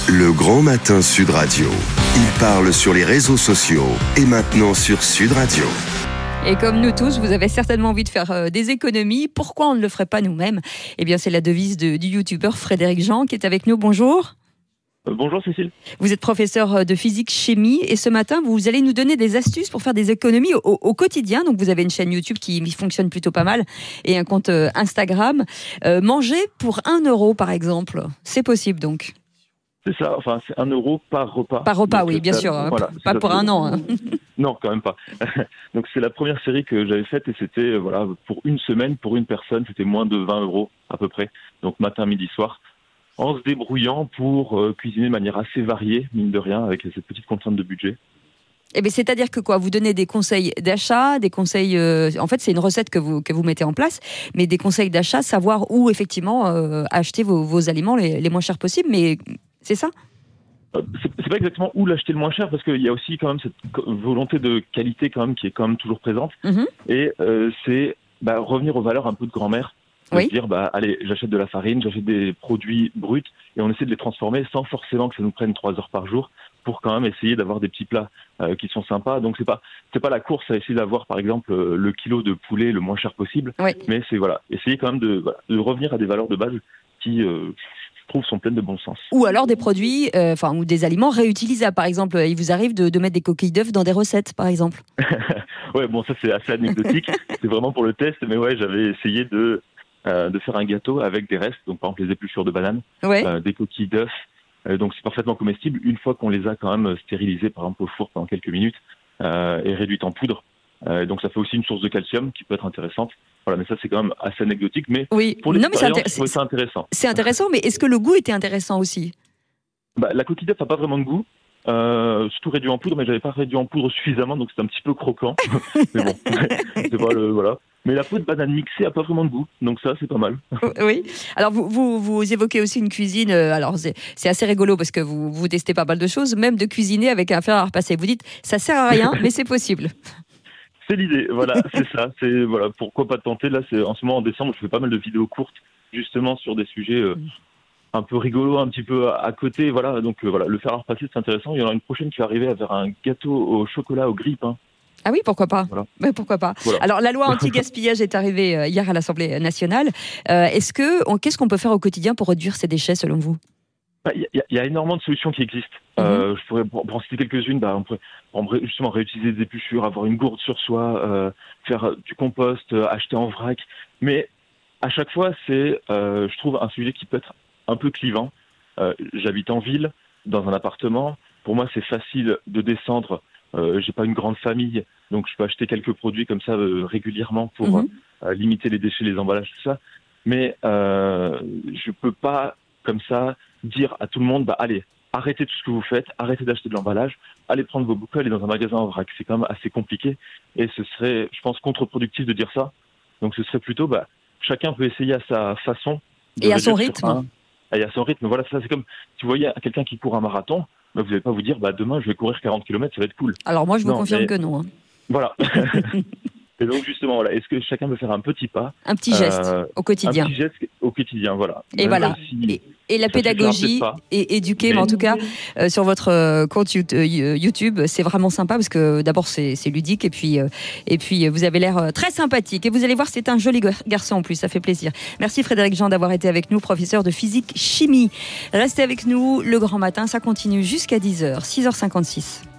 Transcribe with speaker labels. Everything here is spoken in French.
Speaker 1: Le Grand Matin Sud Radio. Il parle sur les réseaux sociaux et maintenant sur Sud Radio.
Speaker 2: Et comme nous tous, vous avez certainement envie de faire des économies. Pourquoi on ne le ferait pas nous-mêmes ? Eh bien, c'est la devise du youtubeur Frédéric Jean qui est avec nous. Bonjour.
Speaker 3: Bonjour Cécile.
Speaker 2: Vous êtes professeur de physique-chimie et ce matin, vous allez nous donner des astuces pour faire des économies au quotidien. Donc, vous avez une chaîne YouTube qui fonctionne plutôt pas mal et un compte Instagram. Manger pour 1 euro, par exemple, c'est possible donc ?
Speaker 3: C'est ça, enfin c'est 1 euro par repas.
Speaker 2: Par repas,
Speaker 3: donc,
Speaker 2: oui, bien sûr.
Speaker 3: Voilà,
Speaker 2: pas pour un an. Hein.
Speaker 3: Non, quand même pas. Donc c'est la première série que j'avais faite et c'était voilà pour une semaine, pour une personne, c'était moins de 20 euros à peu près. Donc matin, midi, soir. En se débrouillant pour cuisiner de manière assez variée, mine de rien, avec cette petite contrainte de budget.
Speaker 2: Eh bien, c'est-à-dire que quoi ? Vous donnez des conseils d'achat, des conseils... en fait, c'est une recette que vous mettez en place, mais des conseils d'achat, savoir où, effectivement, acheter vos aliments les moins chers possibles, mais c'est ça ?
Speaker 3: C'est pas exactement où l'acheter le moins cher, parce qu'il y a aussi quand même cette volonté de qualité quand même qui est quand même toujours présente.
Speaker 2: Mm-hmm.
Speaker 3: Et c'est revenir aux valeurs un peu de grand-mère.
Speaker 2: Oui.
Speaker 3: Se dire, allez, j'achète de la farine, j'achète des produits bruts et on essaie de les transformer sans forcément que ça nous prenne 3 heures par jour pour quand même essayer d'avoir des petits plats qui sont sympas. Donc c'est pas la course à essayer d'avoir par exemple le kilo de poulet le moins cher possible,
Speaker 2: Oui.
Speaker 3: mais c'est essayer quand même de revenir à des valeurs de base qui je trouve sont pleines de bon sens.
Speaker 2: Ou alors des produits, ou des aliments réutilisables. Par exemple, il vous arrive de mettre des coquilles d'œufs dans des recettes, par exemple.
Speaker 3: Ouais, bon ça c'est assez anecdotique, c'est vraiment pour le test, mais ouais, j'avais essayé de faire un gâteau avec des restes, donc par exemple les épluchures de bananes,
Speaker 2: Ouais.
Speaker 3: des coquilles d'œufs, donc c'est parfaitement comestible une fois qu'on les a quand même stérilisées par exemple au four pendant quelques minutes et réduites en poudre. Donc ça fait aussi une source de calcium qui peut être intéressante. Voilà, mais ça c'est quand même assez anecdotique, mais
Speaker 2: Oui.
Speaker 3: pour
Speaker 2: Non, mais
Speaker 3: l'expérience, je trouvais ça intéressant.
Speaker 2: C'est intéressant, mais est-ce que le goût était intéressant aussi ?
Speaker 3: La coquille d'œuf n'a pas vraiment de goût. Surtout réduit en poudre, mais j'avais pas réduit en poudre suffisamment, donc c'est un petit peu croquant. Mais bon, c'est pas voilà. Mais la peau de banane mixée a pas vraiment de goût, donc ça c'est pas mal.
Speaker 2: Oui. Alors vous évoquez aussi une cuisine. Alors c'est assez rigolo parce que vous testez pas mal de choses, même de cuisiner avec un fer à repasser. Vous dites ça sert à rien, mais c'est possible.
Speaker 3: C'est l'idée, voilà, c'est ça. C'est voilà, pourquoi pas tenter. Là, c'est en ce moment en décembre, je fais pas mal de vidéos courtes justement sur des sujets un peu rigolos, un petit peu à côté. Voilà, donc voilà, le fer à repasser c'est intéressant. Il y en a une prochaine qui va arriver vers un gâteau au chocolat au grille-pain.
Speaker 2: Ah oui, pourquoi pas.
Speaker 3: Voilà.
Speaker 2: Mais pourquoi pas.
Speaker 3: Voilà.
Speaker 2: Alors, la loi anti-gaspillage est arrivée hier à l'Assemblée nationale. Qu'est-ce qu'on peut faire au quotidien pour réduire ces déchets, selon vous ?
Speaker 3: Il y a énormément de solutions qui existent. Je pourrais en citer quelques-unes. On pourrait justement réutiliser des épluchures, avoir une gourde sur soi, faire du compost, acheter en vrac. Mais à chaque fois, c'est, je trouve, un sujet qui peut être un peu clivant. J'habite en ville, dans un appartement. Pour moi, c'est facile de descendre. J'ai pas une grande famille, donc je peux acheter quelques produits comme ça régulièrement pour limiter les déchets, les emballages, tout ça. Mais je peux pas comme ça dire à tout le monde, allez, arrêtez tout ce que vous faites, arrêtez d'acheter de l'emballage, allez prendre vos bouquets, allez dans un magasin en vrac. C'est quand même assez compliqué et ce serait, je pense, contre-productif de dire ça. Donc ce serait plutôt, chacun peut essayer à sa façon.
Speaker 2: Et à son rythme.
Speaker 3: Et à son rythme. Voilà, ça c'est comme si vous voyez quelqu'un qui court un marathon. Vous n'allez pas vous dire, demain, je vais courir 40 km, ça va être cool.
Speaker 2: Alors moi, je vous confirme que non.
Speaker 3: Voilà. Et donc, justement, voilà, est-ce que chacun peut faire un petit pas ?
Speaker 2: Un petit geste au quotidien.
Speaker 3: Un petit geste au quotidien, voilà.
Speaker 2: Et voilà. Et la pédagogie et éduquer, mais en tout cas, sur votre compte YouTube, c'est vraiment sympa parce que d'abord, c'est ludique et puis vous avez l'air très sympathique. Et vous allez voir, c'est un joli garçon en plus, ça fait plaisir. Merci Frédéric Jean d'avoir été avec nous, professeur de physique-chimie. Restez avec nous, le grand matin, ça continue jusqu'à 10h, 6h56.